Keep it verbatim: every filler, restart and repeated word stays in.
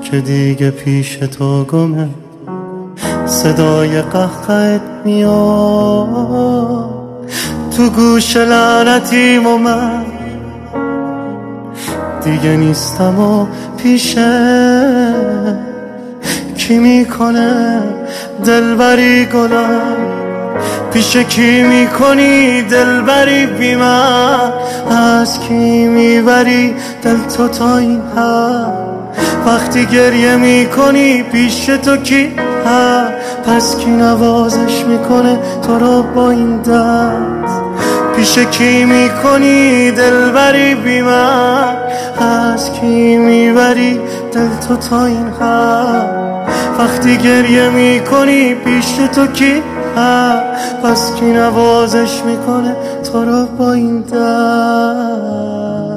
که دیگه پیش تو گمه، صدای قهقهت میاد تو گوش لعنتیم و من دیگه نیستم و پیشه کی میکنه دلبری گلم، پیش کی میکنی دلبری بی من، از کی میبری دل تو تا این حد، وقتی گریه میکنی پیش تو کی هست، پس کی نوازش میکنه تو رو با این دست، پیش کی میکنی دلبری بی من، از کی میبری دل تو تا این حد، وقتی گریه میکنی پیش تو کی هست، پس کی نوازش میکنه تو رو با این دست.